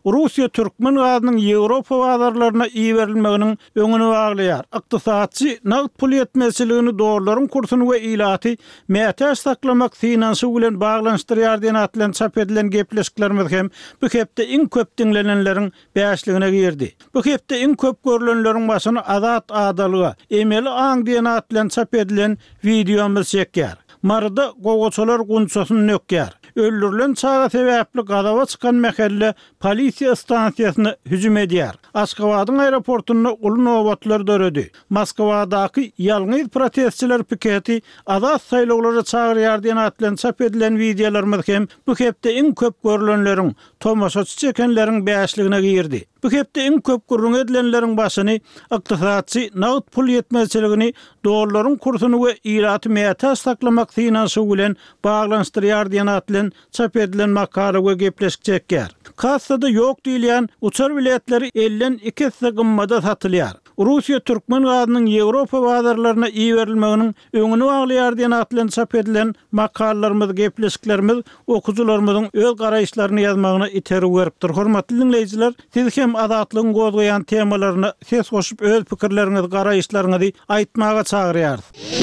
Russiya türkmen gazynyň Ýewropa bazarlaryna iýerilmeginiň öňüni baglaýar. Ykdysatçy nagt pul ýetmezçiligini dogruların kursuny we ilaty mätäç saklamak finansı bilen baglanşdyrýar diýen atlan çap edilen gepleşiklerimiz hem bu hepde iň köp dinlenenleriň bäşligine girdi. Bu hepde iň köp görülenleriň başyny Azat adalyga, emeli aň diýen atlan çap edilen videomuz çekýär. Marada gogoçalar gunçasyny nökýär. Öldürülen çağa sebäpli gadawa çykan mehelle polisiýa stansiýasyna hüjüm edýär. Aşgabatyň aeroportuny uly nowatlar döredi. Moskwadaky ýalňyz protestçiler piketi Azat saýlawlara çagyrýar diýen atlan çap edilen videolarymyz hem bu hepde iň köp görülenleriň tomaşaçy çekenleriň bäşligine girdi. Bu hepde iň köp gurrun edilenleriň başyny ykdysatçy nagt pul ýetmezçiligini dogruların kursuny we ilaty mätäç saklamak finansy bilen baglanşdyrýar diýen atlan çap edilen makala we gepleşik çekýär. Kassada ýok diýilen uçar biletleri 52 sygymmada satylýar. Russiya türkmen gazynyň Ýewropa bazarlaryna iýerilmeginiň öňüni baglaýar diýen atlan çap edilen makalalarymyz, gepleşiklerimiz okuwçylarymyzyň öz garaýşlaryny ýazmagyna iterip beripdir. Hormatly dinleýijiler, siz hem azatlygyň gozgaýan temalaryna ses goşup öz pikirleriňizi, garaýşlaryňyzy aýtmaga çagyrýar.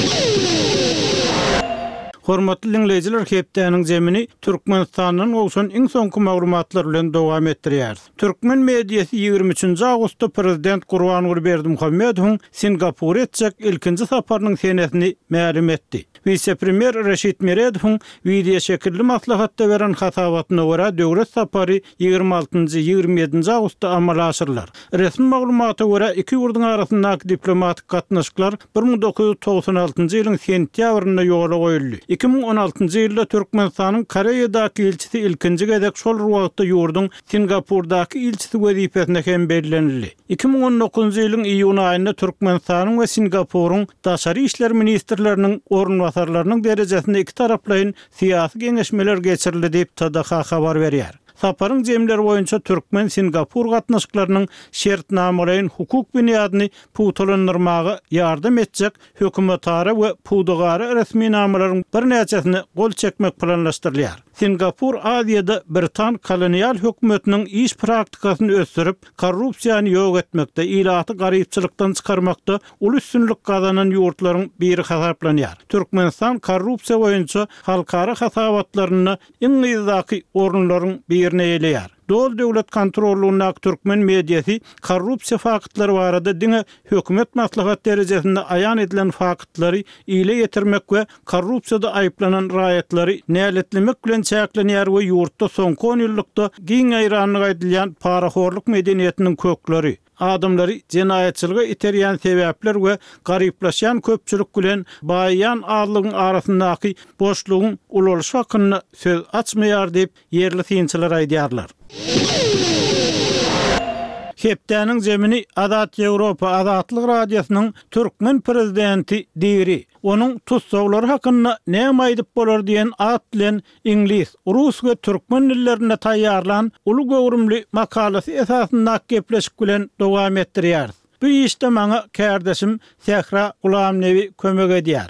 Hormatly dinleýijiler, hepdeniň jemini Türkmenistanyň ogşan iň soňky maglumatlar bilen dowam etdirýär. Türkmen mediýasy 23-nji awgustda prezident Gurbanuly Berdimuhammedowyň Singapura etjek ilkinji saparynyň senesini ma'lum etdi. Vice-premier Reşit Meredowyň video şekilli maslahatda beren hasabatyna görä döwlet sapary 26-27-nji awgustda amala aşyrlar. Resmi maglumata görä iki ýurduň arasyndaky diplomatik gatnaşyklar 1996-njy ýylyň sentýabrynda ýola goýuldy. 2016-njy ýylda Türkmenistanyň Koreýadaky elçisi ilkinji gezek şol wagtda ýurdun Singapurdaky elçisi wezipesine hem belgilenildi. 2019-njy ýylyň iýun aýynda Türkmenistanyň we Singapuryň daşary işler ministrleriniň ornwasarlarynyň derejesinde iki taraplaryň syýasy geňeşmeler geçirildi diýip TDH habar berýär. Saparyň jemleri boýunça Türkmen Singapur gatnaşyklarynyň şertnamalaryň hukuk büniadyny puwtalandyrmagy ýardam etjek hökümetara we puwdagary resmi namalaryň bir näçesini gol çekmek planlaşdyrylýar. Singapur Aziýada Britan kolonial hökümetiniň iş praktikasyny ösdürip, korrupsiýany ýok etmekde, ilaty garypçylykdan çykarmakda uly üstünlük gazanan ýurtlaryň biri hasaplanýar. Türkmenistan korrupsiýa boýunça halkara hasabatlaryny iň ýyzdaky orunlaryň birine eýleýär. Dol döwlet kontrollugyna türkmen mediýasy korrupsiýa faktlary barada diňe hökümet maslahat derejesinde aýan edilen faktlary ile ýetirmek we korrupsiýada aýplanan raýatlary näletlemek bilen çäklenýär we ýurtda soňky 10 ýyllykda giň aýranlyk edilýän paraxorluk medeniýetiniň kökleri, adamlary jenaýetçilige iterýän sebäpler we garyplaşan köpçülik bilen baýan adlygyň arasyndaky boşlugyň ulanyşy hakyna söz açmaýar diýip ýerli synçylar aýdýarlar. Hepdeniň jemini Azat Ýewropa Azatlyk radiosynyň türkmen prezidenti diri. Onuň tutsawlary hakyna näme aýdyp bolar diýen at bilen ingliz, rus we türkmen dillerinde taýýarlan uly gowrumly makalasy esasynda gepleşik bilen dowam etdirýär. Bu işde maňa kärdeşim Sehra Gulamnewi kömek edýär.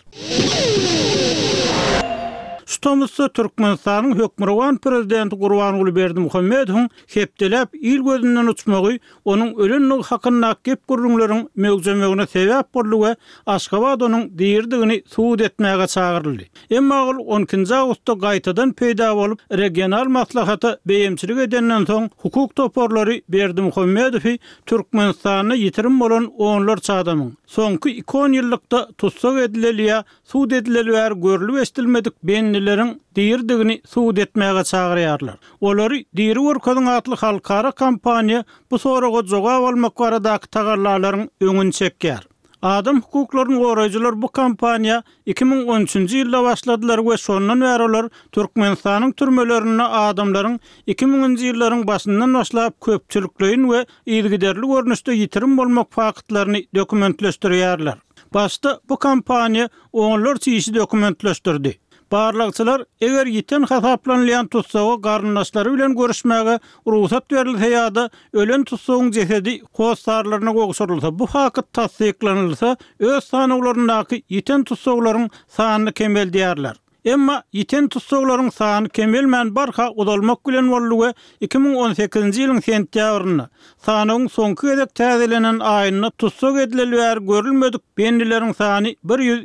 Şutamyzda Türkmenistanyň hökmran prezidenti Gurbanuly Berdimuhammedowyň hepdelep il gözünden uçmagy onuň ölen hakyna gep gurrunlaryň mögzemegine sebäp boldy we Aşgabat onuň diýirdigini suwd etmäge çagyryldy. Emma ol 12-nji awgustda gaýtadan peýda bolup regional maslahata beýimçilik edenden soň hukuk toporlary Berdimuhammedowy Türkmenistanyna ýitirim bolan onlar çadamyň soňky 2 ýyllykda tutsak edilýär, suwd edilýär görülip estilmedik benlileriň diýirdigini suwd etmäge çagyrýarlar. Olary diýri Urkadyň atly halkara kampaniýa bu soraga jogap almak baradaky tagarlalaryň öňüni çekýär. Adam hukuklaryny goraýjylar bu kampaniýa 2013-nji ýylda başladylar we şondan bäri olar Türkmenistanyň türmelerine adamlaryň 2000-nji ýyllaryň başyndan başlap köpçülikleýin we ýygyderli görnüşde ýitirim bolmak faktlaryny dokumentleşdirýärler. Başta bu kampaniýa onlarca işi dokumentleşdirdi. Barlagçylar eger ýiten hasaplanýan tutsagy garyndaşlary bilen görüşmäge ruhsat berilse ýa-da ölen tutsagyň jesedi hostarlaryna gogşurulsa, bu hakyt tasdiklanylsa, öz sanawlaryndaky ýiten tutsaglaryň sanyny kemeldýärler. Emma ýiten tutsaglaryň sany kemelmän barha udalmak bilen bollugy 2018-nji ýylyň sentýabryna sanyň soňky edek täzelenen aýyna tutsag edilenler görülmedik benlileriň sany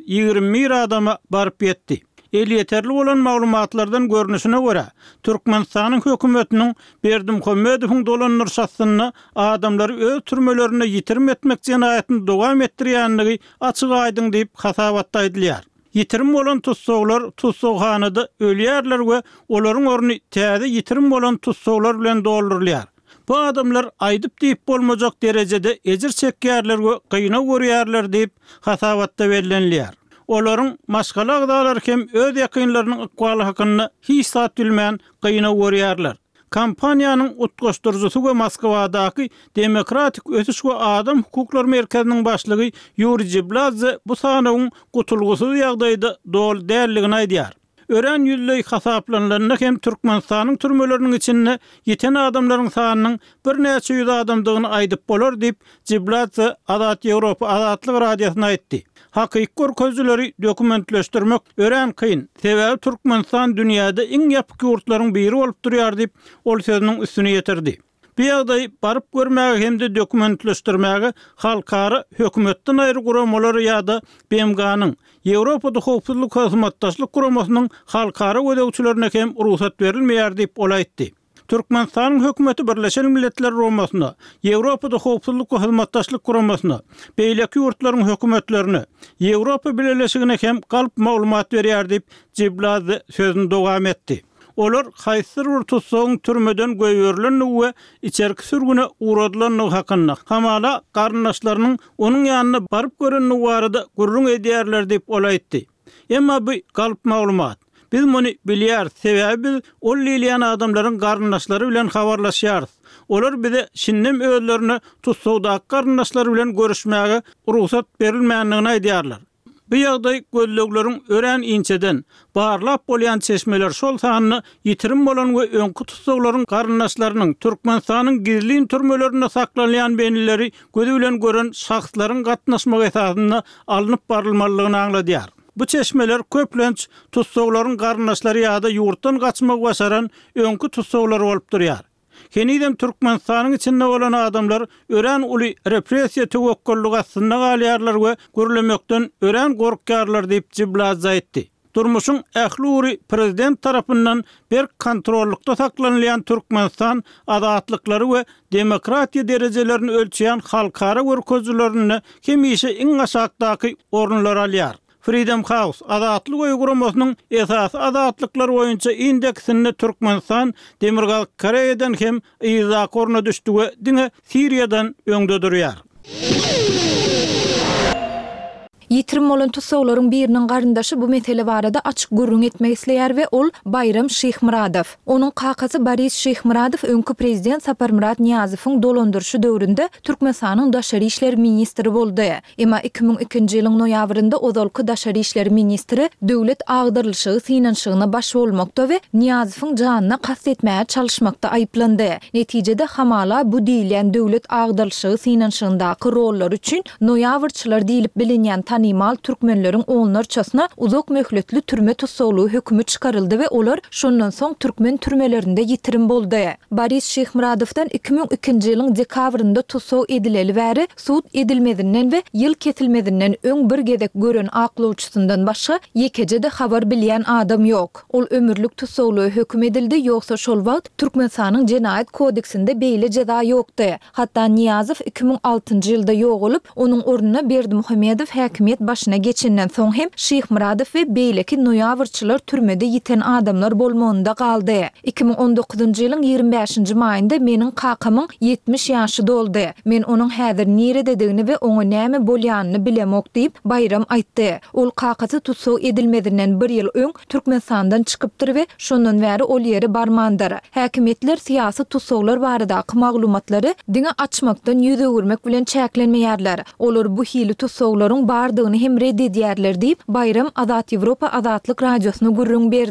120 adama baryp ýetdi. Yeterli olan maglumatlardan görünüşine göre Türkmenistanyň hökümetiniň Berdimuhammedowyň dolanlar şahsyny adamlary öz türmelerine ýitirim etmek jenaýatyny dowam etdirýänligi açyk aýdyn diýip hasabatda edilýär. Ýitirim bolan tutsaglar tutsaghanada ölýärler we olaryň orny täze ýitirim bolan tutsaglar bilen doldurulýar. Bu adamlar aýdyp diýip bolmajak derejede ejir çekýärler we gynaw görýärler diýip hasabatda bellenilýär. Olaryň maşgala agdalar hem öz ýakynlarynyň ykbaly hakyny hiç sat bilmän gynaw görýärler. Kampaniýanyň utgaşdyrjysy we Moskwadaky Demokratik Ötüş we Adam Hukuklary Merkeziniň başlygy Yuri Jibladze bu sanawyň gutulgusyz ýagdaýda dol dälligini aýdýar. Ören ýüzlük hasaplanylanlar hem Türkmenistanyň türmeleriniň içinde ýeten adamlaryň sanynyň bir näçe ýüz adamdygyny aýdyp bolar diýip Jibladze Azat Ýewropa Azatlyk radiosyna aýtdy. Hakyky gözleri dokumentleşdirmek ören kyn. Sebäbi Türkmenistan dünýäde iň ýapyk ýurtlaryň biri bolup durýar diýip ol sözüniň üstüne ýetirdi. Bu ýagdaý baryp görmäge hemde dokumentleşdirmäge halkara hökümetden aýry guramalar ýa-da BMG-nyň Ýewropada howpsuzlyk hyzmatdaşlyk guramasynyň halkara ödegçilerine hem ruhsat berilmeýär diýip ol aýtdy. Türkmenistanyň hökümeti Birleşen Milletler Romasyna, Ýewropada howpsuzlyk we hyzmatdaşlyk guramasyna, beýleki ýurtlaryň hökümetlerini, Ýewropa Birleşigine hem galyp maglumat berýär diýip Jibladze sözüni dowam etdi. Olar haýsyr bir tutsagyň türmeden göýberilen we içerki sürgüne uğradylan hakyna hamala garyndaşlarynyň onuň ýanyna baryp görenni barada gurrun edýärler diýip ol aýtdy. Emma bu galyp maglumat. Biz muny bilýär, sebäbi ol lilian adamlaryň garyndaşlary bilen habarlaşýarys. Olar bize şinnem özlerini tutsagda garyndaşlary bilen görüşmäge ruhsat berilmänligini aýdýarlar. Bu ýagdaý gözlegleriň ören inçeden barlap bolýan çeşmeler şol sanyny ýitirim bolan we öňkü tutsaglaryň garyndaşlarynyň Türkmenistanyň gizli türmelerinde saklanýan benlileri gözü bilen gören şahslaryň gatnaşmak esasyna alınıp barylmalygyny aňladýar. Bu çeşmeler köplenç tutsaglaryň garyndaşlary ýa-da ýurtdan gaçmak başaran öňkü tutsaglar bolup durýar. Heniden Türkmenistanyň içinde bolan adamlar ören uly repressiýa tewekkellik aslynda galýarlar we görlemekden ören gorkýarlar diýip Jibladze aýtdy. Durmuşyň ähli prezident tarapyndan bir kontrollukda saklanýan Türkmenistan adatlyklary we demokratiýa derejelerini ölçeýän halkara görkezlerini hemişe iň aşagdaky ornlara alýar. Freedom House adatlyk uyguramasynyň esas adatlyklar boýunça indeksini Türkmenistan Demirgal Koreýadan hem ýyzak orna düşdi we diňe Siriýadan öňde durýar. Ýitirim bolan tutsaglaryň biriniň garyndaşy bu mesele barada açyk gurrun etmek isleýär we ol Bayram Şyhmuradow. Onuň kakasy Boris Şyhmuradow öňkü prezident Saparmurat Niýazowyň dolandyrşy döwründe Türkmenistanyň daşary işler ministri boldy. Emma 2002-nji ýylyň noýabrynda ozalky daşary işler ministri döwlet agdyrlyşy synanşygyna baş bolmakda we Niýazowyň janyna kast etmäge çalışmakda aýplandy. Netijede hamala bu diýilen döwlet agdyrlyşy synanşygyndaky rollar üçin noýabrçylar diýilip bilinýän Nimal Türkmenleriň onlarçasyna uzak möhletli türme tutsaglygy hökümü çykaryldy we olar şondan soň Türkmen türmelerinde ýitirim boldy. Boris Şyhmuradowdan 2002-nji ýylyň dekabrynda tutsag edileli bäri sud edilmedinden we ýyl ketilmedinden öň bir gezek gören aklawçysyndan başga ýekejede habar bilýän adam ýok. Ol ömürlük tutsaglygy höküm edildi ýoksa şol wagt Türkmenistanyň Jenaýat kodeksinde beýle jeza ýokdy. Hatda Niýazow 2006-njy ýylda ýok bolup, onuň ornuna Berdimuhammedow häkim başına geçenden soň hem Şyhmuradow we beýleki noýabrçylar türmede ýiten adamlar bolmagynda galdy. 2019-njy ýylyň 25-nji maýynda meniň kakamyň 70 ýaşy doldy. Men onuň häzir nerededigini we oňa näme bolýanyny bilemok diýip Bayram aýtdy. Ol kakasy tutsag edilmedinden bir ýyl öň Türkmenistandan çykypdyr we şondan bäri ol ýere barmandyr. Häkimetler syýasy tutsaglar baradaky maglumatlary diňe açmakdan ýüze görmek bilen çäklenmeýärler. Olar bu hili tutsaglaryň bardygyny hem reddedýärler diýip Bayram Azat Ýewropa Azatlyk radiosyna gurrun berdi.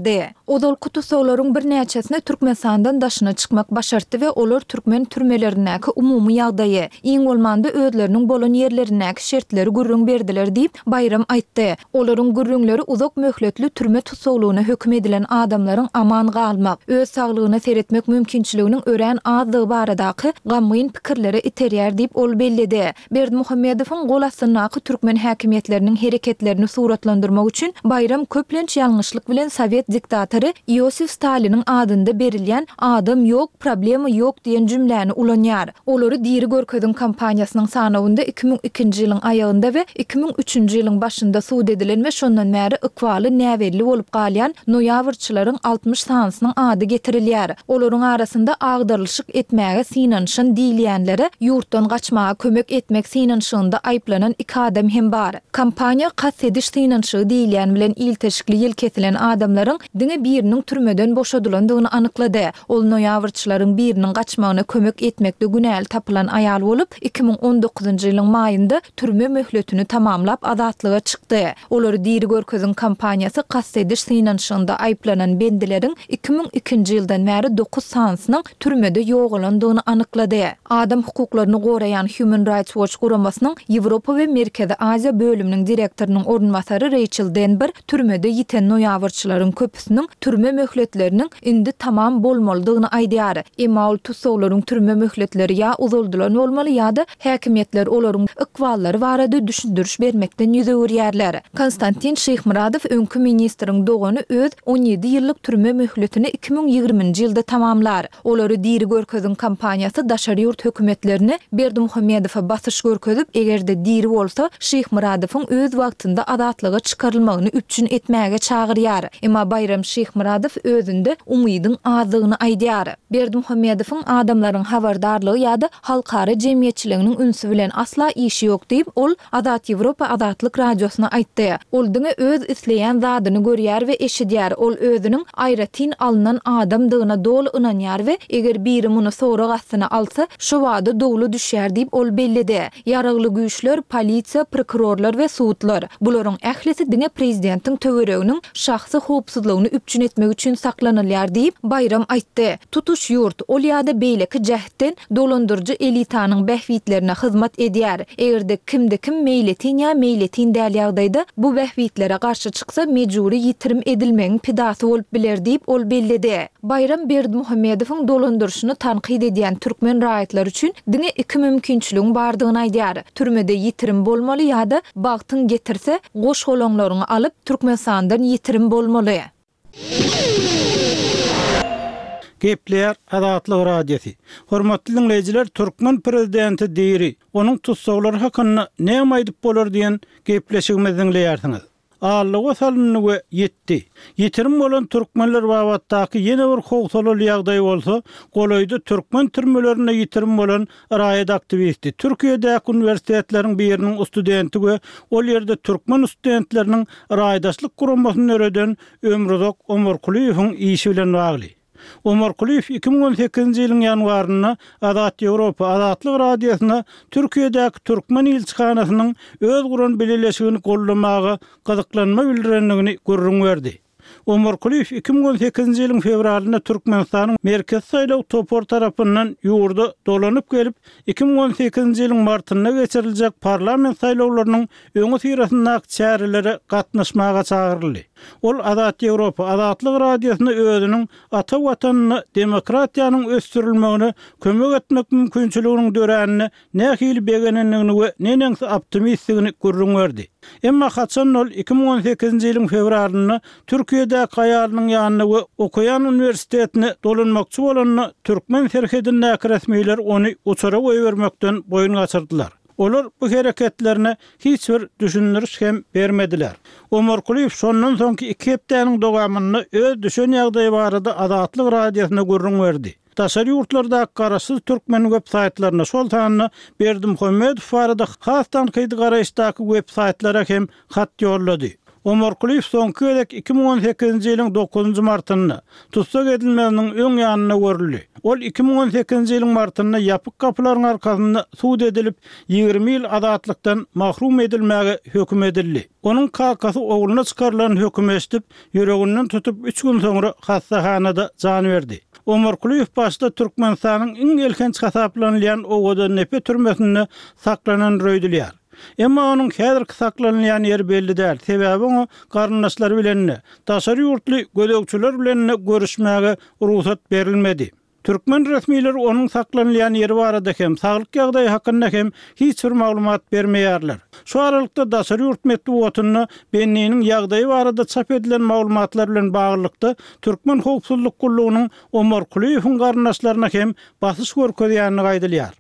Odolku tutsawlaryň bir näçesine Türkmenistandan daşyna çykmak başartdy we olar türkmen türmelerindäki umumy ýagdaýy, iň bolmanda özleriniň bolan ýerlerindäki şertleri gürrüň berdiler diýip Bayram aýtdy. Olaryň gürrüňleri uzak möhletli türme tutsawlygyna hökm edilen adamlaryň aman galmak, öz saglygyna seretmek mümkinçiliginiň örän azlygy baradaky gamyň pikirleri iterýär diýip ol bellidi. Berdimuhammedowyň gol astynaky türkmen häkimiýetleriniň hereketlerini suratlandyrmak üçin Bayram köplenç ýalňyşlyk bilen Sowet diktatory Iosif Staliniň adynda berilýän "Adam ýok, problema ýok" diýen jümläni ulanýar. Olary diri görkezin kampaniýasynyň sanawynda 2002-nji ýylyň aýagynda we 2003-nji ýylyň başynda suwd edilen we şondan bäri ykwaly näwelli bolup galýan noýavrçylaryň 60 sansynyň ady getirilýär. Olaryň arasynda agdarlyşyk etmäge synanşan diýilýänlere ýurtdan gaçmaga kömek etmek synanşygynda aýplanan 2 adam hem bar. Kampaniýa kassediş synanşygy diýilýän bilen ilteşikli ýyl kesilen adamlaryň diňe biriniň türmeden boşadylandygyny anyklady. Ol noýavrçylaryň biriniň gaçmagyna kömek etmekde günäl tapylan aýal bolup 2019-njy ýylyň maýynda türme möhletini tamamlap azatlyga çykdy. Olary diri görkezin kampaniýasy kassediş synanşygynda aýplanan bendileriň 2002-nji ýyldan bäri 9 sansynyň türmede ýogalandygyny anyklady. Adam hukuklaryny goraýan Human Rights Watch guramasynyň Ýewropa we Merkezi Aziýa bölüminiň direktorynyň ornmasary Rachel Denber türmede ýiten noýavrçylaryň köpüsiniň türme möhletleriniň indi tamam bolmalydygyny aýdýar. Emma ol tutsawlaryň türme möhletleri ýa uzaldylan bolmaly ýa-da häkimiýetler olaryň ikwallary barada düşündiriş bermekden ýüzegürýärler. Konstantin Şyhmuradow öňkü ministriň dogany öz 17 ýyllyk türme möhletini 2020-nji ýylda tamamlar. Olary diri görkezin kampaniýasy daşary ýurt hökümetlerini Berdimuhammedowa basyş görkezip egerde diri bolsa Şyhmuradowyň öz wagtynda azatlyga çykarylmagyny üçin etmäge çagyrýar. Emma Bayram Şyhmuradow özünde umydyň azlygyny aýdýar. Berdimuhammedowyň adamlaryň habardarlygy ýa-da halkara jemgyýetçiliginiň ünsü bilen asla işi ýok diýip ol Azat Ýewropa Azatlyk radiosyna aýtdy. Ol diňe öz isleýän zadyny görýär we eşidýär. Ol özüniň aýratyn alynan adamdygyna dolu ynanýar we eger biri muny sowra gastyna alsa, şo wada dowlu düşýär diýip ol bellidi. Ýaragly güýçler, polisiýa, prokurorlar we suwtlar bularyň ählisi diňe prezidentiň töwereginiň şahsy howpsuzlygyny üpçün etmek üçin saklanylýar diýip Bayram aýtdy. Tutuş ýurt ol ýa-da beýleki jähtden dolandyrjy elitanyň bähwitlerine hyzmat edýär. Egerde kimde kim meýletin ýa meýletin däl ýagdaýda bu bähwitlere garşy çyksa mejburi ýitirim edilmegiň pidasy bolup biler diýip ol bellidi. Bayram Berdimuhammedowyň dolandyrşyny tanqid edýän türkmen raýatlar üçin diňe iki mümkinçiligiň bardygyny aýdýar. Türmede ýitirim bolmaly ýa-da bagtyň getirse goş golaňlaryny alyp Türkmenistandan ýitirim bolmaly. Gepler Azatlyk radiosi. Hormatly dinleyijiler, Türkmen prezidenti diri, onuň tutsawlary hakyna näme aýdyp bolar diýen gepleşigimizi dinleýärsiňiz. Allyga salynýy ýetdi. Ýetirim bolan türkmenler wagtdaky ýene bir howsaly ýagdaý bolsa, golaýdy türkmen türmelerine ýetirim bolan raýat aktivisti. Türkiýedäki universitetleriň biriniň studenti we ol ýerde türkmen studentleriniň raýdaşlyk guramasyny öýreden Ömrüzok Omarkuliýewiň işi bilen bagly. Omarkuliýew 2018-nji ýylyň ýanwaryna Azat Ýewropa Azatlyk radiosyna Türkiýedäki türkmen ilçihanasynyň öz guran beleleşigini gollamagy gyzyklanma bildirenligini görüň berdi. Omarkuliýew 2018-nji ýylyň fevralyna Türkmenistanyň merkez saýlaw topor tarapyndan ýurda dolanyp gelip 2018-nji ýylyň martyna geçiriljek parlament saýlawlarynyň öňe syrasyndaky çärelere gatnaşmaga çagyryldy. Ol Azat Ýewropa Azatlyk radiosyna özüniň ata watanyny demokratiýanyň ösdürilmegine kömek etmek mümkinçiliginiň döränini nähili begenenligini we näňse optimistligini görüň berdi. Emma haçan ol 2018-nji ýylyň fevralyna Türkiýede gaýarynyň ýanyna we okuyan universitetine dolanmakçy bolanyny türkmen serhedindäki resmiýler ony uçara goýbermekden boyun gaçyrdylar. Olar bu hereketlerine hiç bir düşündiriş hem bermediler. Omarkuliýew şondan soňky 2 hepdeniň dogamalyny öz düşen ýagdaýy barada Azatlyk radiosyna görüň berdi. Daşary ýurtlardaky garaşsyz türkmen websaytlaryna şol tanyny Berdimuhammedow barada hastan kaydy garaşdaky websaytlara hem hat ýollady. Omar Kuliyev soňky edek 2018-nji ýylyň 9-njy martyny tutsak edilmeginiň öň ýanyna görüldi. Ol 2018-nji ýylyň martyny ýapyk kapylaryň arkasynda suud edilip 20 ýyl azatlykdan mahrum edilmäge höküm edildi. Onuň kakasy ogluny çykarylan höküm eşdip, ýöreginden tutup 3 gün soňra hastahanada jan berdi. Omar Kuliyev başda Türkmenistanyň iň elkenç hasaplanýan Owada Nepe türmesinde saklanan röýdülýär. Emma onuň häzirki saklanýan ýeri belli däl. Sebäbi o garyndaşlary bilen, daşary ýurtly gödekçiler bilen görüşmäge ruhsat berilmedi. Türkmen resmiýetleri onuň saklanýan ýeri barada hem saglyk ýagdaýy hakynda hem hiç bir maglumat bermeýärler. Şu aralykda daşary ýurt medeniýetini benniň ýagdaýy barada çap edilen maglumatlar bilen baglykda Türkmen howpsuzlyk gullugynyň Omar Kuliyewiň garyndaşlaryna hem basyş görkezýäni gaýdylýar.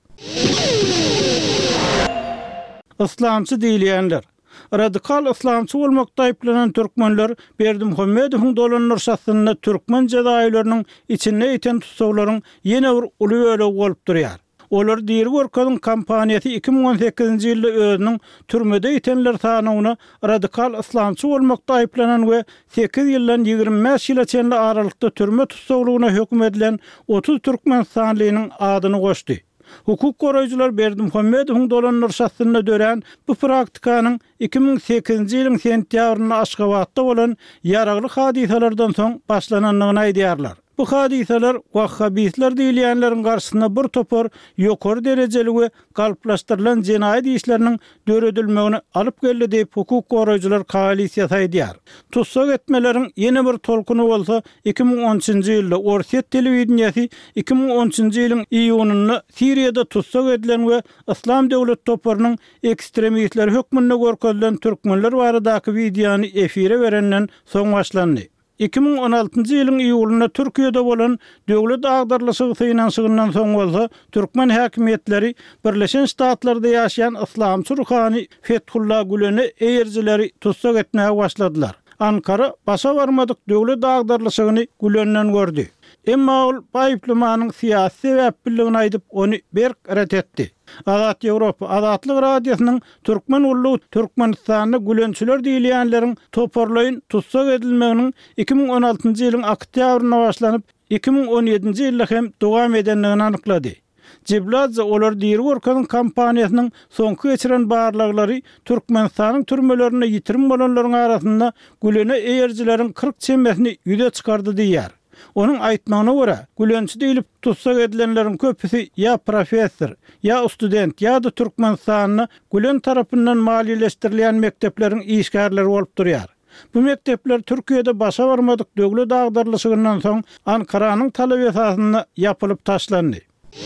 Islamçı diýilýänler. Radikal islamçy bolmakda aýplanan türkmenler Berdimuhammedowyň dolanlar şahsyna türkmen jazaýlarynyň içinde ýeten tutsaglaryň ýene bir uly öle bolup durýar. Olar diýeri görkezin kampaniýasy 2018-nji ýylda özüniň türmede ýetenler sanyny radikal islamçy bolmakda aýplanan we 8 ýyldan 25 ýyla çenli aralykda türme tutsaglygyna höküm edilen 30 türkmen sanlygynyň adyny goşdy. Hukuk goraýjylar Berdimuhammedowyň dolanlar şahsyna dören bu praktikanyň 2008-nji ýylyň sentýabrynda Aşgabatda bolan ýaragly hadisalardan soň başlananyny aýdýarlar. Bu hadisalar wahhabistler diýilýänleriň garşysyna bir topar ýokary derejeli we galplaşdyrylan jenaýat işleriniň döredilmegine alyp geldi diýip hukuk goraýjylar koalisiýasy aýdýar. Tutsak etmeleriň ýene bir tolkuny bolsa 2013-nji ýylda Orset telewizionyasy 2013-nji ýylyň iýunynda Siriýada tutsak edilen we İslam döwlet toparynyň ekstremistler hökmünde görkezilen türkmenler baradaky wideony efire berenden soň başlandy. 2016-njy ýylyň iýulynda Türkiýede bolan döwlet agdarlyşygy synanşygynyň soň bolsa, türkmen häkimetleri Birleşen Ştatlarda ýaşaýan islamçy ruhany Fethullah Güleni eýerjileri tutsak etmäge başladylar. Ankara başa barmadyk döwlet agdarlyşygyny Gülenden gördi. Emma ol baýplamanyň syýasy sebäpligini aýdyp ony berk ret etdi. Azat Ýewropa Azatlyk radiosynyň türkmen ullugy Türkmenistanyny gülençiler diýilýänleriň toparlaýyn tutsak edilmeginiň 2016-njy ýylyň oktýabrynda başlanyp 2017-nji ýylda hem dowam edenligini anyklady. Jibladze olar diýeri görkezin kampaniýasynyň soňky geçiren barlaglary Türkmenistanyň türmelerine ýitirim bolanlaryň arasynda Gülene eýerjileriň 40 çembesini ýüze çykardy diýär. Onun aýtmagyna görä, gülençi diýilip tutsak edilenleriň köpüsi ýa professor, ýa student, ýa da Türkmenistanyny Gülen tarapyndan maliýeleşdirilýän mektepleriň işgärleri bolup durýar. Bu mektepler Türkiýede başa barmadyk döwlet agdarlyşygynyň soň Ankaranyň talap esasyna ýapylyp taşlandy.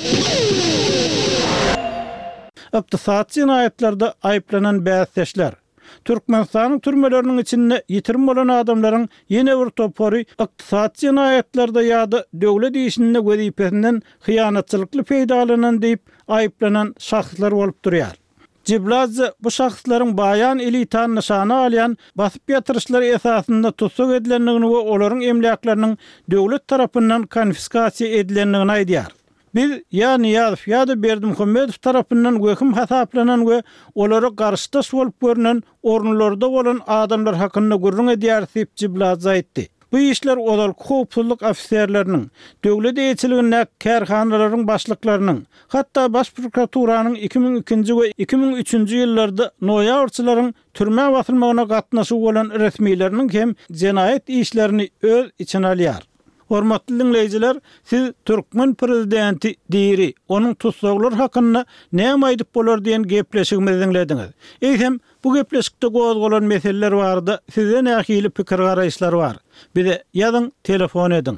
Ykdysat jinaýatlarda aýplanan bäsleşler Türkmenistanyň türmeleriniň içinde ýitirim bolan adamlaryň ýene bir topary ykdysat jinaýatlarda ýa-da döwlet işinde wezipesinden hyýanatçylykly peýdalanan diýip aýplanan şahslar bolup durýar. Jibladze bu şahslaryň baýan elitan nyşany alýan basyp ýatyryşlar esasynda tutsak edilenligini we olaryň emleklarynyň döwlet tarapyndan konfiskasiýa edilenligini aýdýar. Biz ýa Niýazow ýa-da Berdimuhammedow tarapyndan höküm hasaplanan we olara garşydaş bolup görünen ornlarda bolan adamlar hakynda gurrun edýär diýip Jibladze aýtdy. Bu işler olar howpsuzlyk ofisiýerleriniň, döwlet eýçiliginiň, kärhanalaryň başlyklarynyň, hatda baş prokuraturanyň 2002-nji we 2003-nji ýyllarda noýabrçylaryň türme basylmagyna gatnaşygy bolan resmiýetleriniň hem jenaýat işlerini öz içine alýar. Hormatly dinleyijiler, siz Türkmen prezidenti diýeri, onuň tutsaklar hakynda näme aýdyp bolar diýen gepleşigimizi dinlediňiz. Eýsem, bu gepleşikde gozgolan meseleler barda size nähili pikir garaýşlar bar. Bize ýazyň, telefon ediň.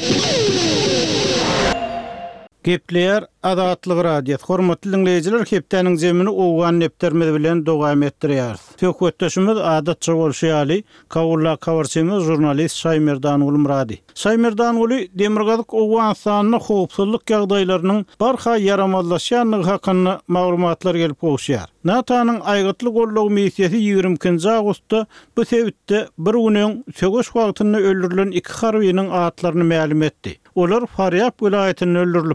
Gepleýär Azatlyk radiosu. Hormatly dinleyijiler, hepdeniň jemini owgan neptermez bilen dowam etdirýär. Söhbetdeşimiz adatça bolşýaly, kawulla kawarçymyz jurnalist Şaýmerdan Ulmurady. Şaýmerdan uly Demirgazyk owgan sanyny howpsuzlyk ýagdaýlarynyň barha yaramazlaşýanlygy hakynda maglumatlar gelip goşýar. NATO'nyň aýgytly gollugy missiýasy 22-nji awgustda bu sebäpde bir günüň sögüş wagtynda öldürilen 2 harbynyň atlaryny ma'lum etdi. Olar Faryab vilayetinde öldürilipdir.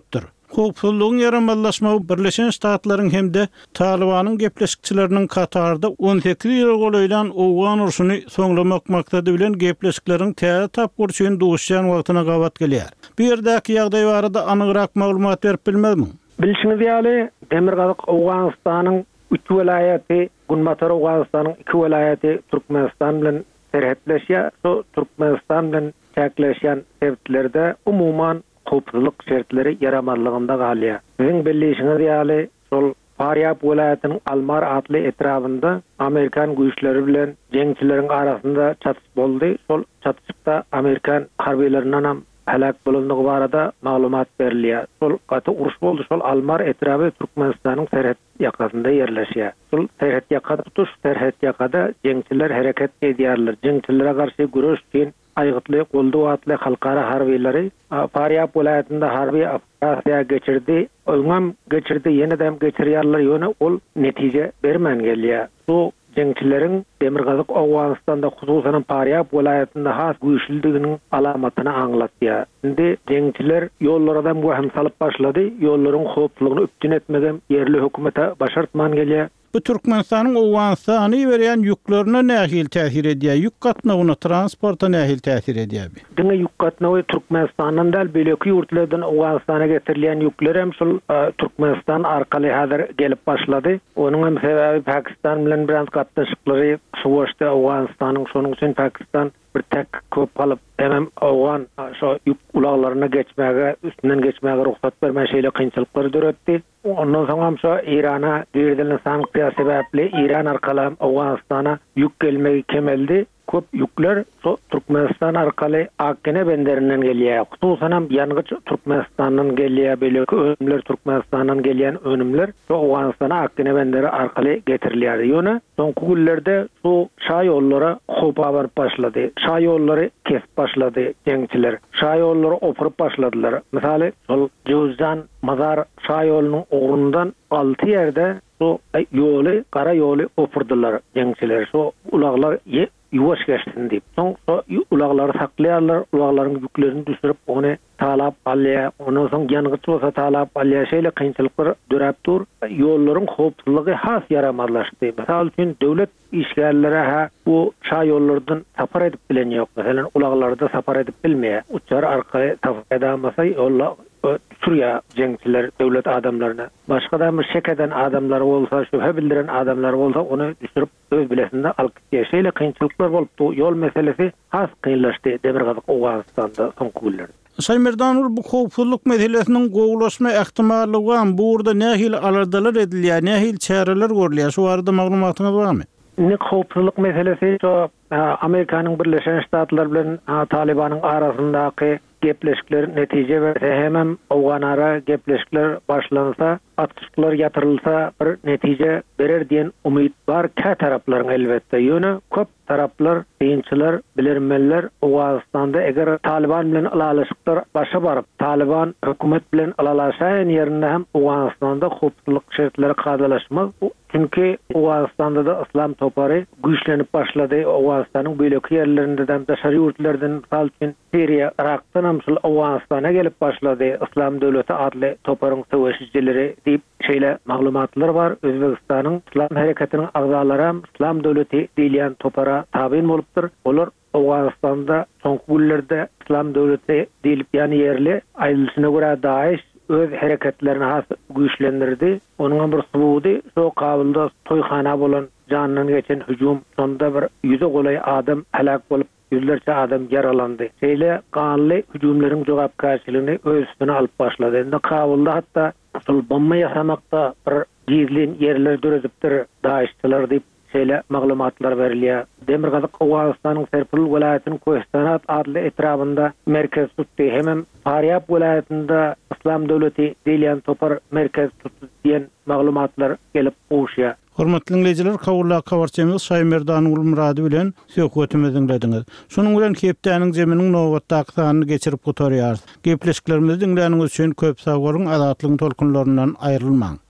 Howpsuzlygyň ýaramallaşmagy Birleşen Ştatlaryň hemde Talibanyň gepleşikçileriniň Katarda 18 ýyl golaýlan Owgan urşuny soňlamak maksady bilen gepleşikleriň täze tapgır üçin duşýan wagtyna gabat gelýär. Bu ýerdäki ýagdaý barada anygyrak maglumat berip bilmezmi? Bilişiniz ýaly, Demirgazyk Owganystanyň 3 welaýaty, Gunmatar Owganystanyň 2 welaýaty Türkmenistan bilen serhetleşýär. So Türkmenistan bilen çäkleşýän sebäplerde umuman howpsuzlyk şertleri yaramadlygynda galýar. Siziň bilişiniz ýaly, sol Faryab welaýatynyň Almar adly etrafynda Amerikan güýçleri bilen jeňçileriň arasynda çatış boldy. Sol çatışykda Amerikan harbiýlerinden hem halak bolandygy barada maglumat berilýär. Sol gaty uruş boldy. Sol Almar etrafy Türkmenistanyň serhet ýakasynda ýerleşýär. Sol serhet ýakada tutuş, serhet ýakada jeňçiler hereket edýärler. Jeňçilere garşy güreş üçin aýgytly goldu atly halkara harbiýleri Faryab welaýatynda harbiy operatsiýa geçirdi. Öňem geçirdi, ýene-de geçirýärler ýöne ol netije bermän gelýär. Bu jeňçileriň Demirgazyk Owganystanda hususan Faryab welaýatynda has güýçlüliginiň alamatyny aňlatýar. Indi jeňçiler ýollardan göhem salyp başlady. Ýollaryň howpsuzlygyny üptün etmegen yerli hökümete başartman gelýär. Bu Türkmenistanyň Owganystany berýän ýüklerine nähil täsir edýär? Ýük gatnawyna, transporta nähil täsir edýär? Diňe ýük gatnawy Türkmenistanyň däl beleki ýurtlardan Owganystana getirilýän ýükler hem şol Türkmenistan arkaly häzir gelip başlady. Onuň hem sebäbi Pakistan bilen biraz gatnaşyklary suwaşdy Owganystanyň, şonuň üçin Pakistan bir tek köp alıp hem Owgan şo yük ulaglaryna geçmäge, üstünden geçmäge ruhsat bermän şeýle kynçylyklar döretdi. Ondan soň şo Irana berilen sanksiýa sebäpli Iran arkaly Owganystana yük gelmegi kemeldi. Köp yükler so Türkmenistan arkaly Akkene benderinden gelýär. Hususan hem ýangıç Türkmenistanyň gelýär, belki önümler Türkmenistanyň gelýän önümler so Owganystana Akkene benderi arkaly getirilýär. Ýöne soňky günlerde şu şa ýollary hopa baryp başlady. Şa ýollary kesip başlady jeňçiler. Şa ýollary opurup başladylar. Misaly şol Jowzan Mazar şa ýolunyň ogurundan 6 ýerde so ýoly, gara ýoly opurdylar jeňçiler. So ulaglar yuwaş geçsin diýip. Soň ulaglary saklaýarlar, ulaglaryň ýüklerini düşürip ony talap alýar. Ondan soň ýangıç bolsa talap alýar. Şeýle kynçylyklar döräp dur. Ýollaryň howpsuzlygy has yaramadlaşdy. Mesal üçin döwlet işgärleri bu şa ýollardan sapar edip bilen ýok. Meselem ulaglarda sapar edip bilmeýär. Uçar arkaly tapyp edamasa ýollar Suriya jeňçiler döwlet adamlaryna başga bir şek eden adamlar bolsa, şüphe bildiren adamlar bolsa onu düşürüp öz bilesinde alyp geçeýle kynçylyklar bolupdy. Ýol meselesi has kynlaşdy Demirgazyk Owganystanda soňky günlerde. Şaýmerdanur bu howpsuzlyk meselesiniň gowulaşma ähtimallygy burada nähil alardalar edilýär, nähil çäreler görülýär? Şu arada maglumatyňyz barmy? Howpsuzlyk meselesi Amerikanyň Birleşen Ştatlar bilen Talibanyň arasyndaky gepleşikler netije berse hemem Owgan ara gepleşikler başlansa, atışlar ýatyrylsa bir netije berer diýen umyt bar kä taraplaryň elbetde. Ýöne köp taraplar, diýinçiler, bilermenler Owganystanda eger Taliban bilen alalaşyklar başa baryp, Taliban hökümet bilen alalaşan ýerinde hem Owganystanda howpsuzlyk şertleri kadalaşmaz. Çünki Owganystanda da islam topary güýçlenip başlady. Owganystanyň beleki ýerlerinde de daşary ýurtlardan misal üçin Siriýa, Irakdan hem şol Owganystana gelip başlady. İslam döwleti adly toparyň söwüşçileri diýip şeýle maglumatlar bar. Özbegistanyň islam hereketiniň agzalary hem islam döwleti diýilýän topara tabiň bolupdyr. Olar Owganystanda soňky günlerde islam döwleti diýilip ýany ýerli aýdylyşyna görä Daesh öz hareketlerini has güýçlendirdi. Onuň bir subudy şo kabulda toýxana bolan janyny geçen hüjum sonda bir ýüze golay adam halak bolup yüzlerce adam yaralandy. Şeýle kanly hüjumlaryň jogapkarçylygyny öz üstüne alyp başlady. Endi kabulda hatda şol bomba ýasamakda bir gizlin ýerler döredipdir Daeşçiler diýip şeýle maglumatlar berilýär. Demirgazyk Owganystanyň Serpil welaýatynyň Kostanat adly etrafynda merkez tutdy. Hemem Faryab welaýatynda İslam döwleti diýilýän topar merkez tutdy diýen maglumatlar gelip gowşýar. Hormatly dinleyijiler, kawulla kawarçymyz Şaýmerdan Ulmurady bilen söhbetimizi dinlediňiz. Şonuň bilen Kepdäniň jeminiň nowatdaky sanyny geçirip gotarýar. Gepleşiklerimizi dinläniňiz üçin köp sag bolun, azatlygyň tolkunlaryndan aýrylmaň.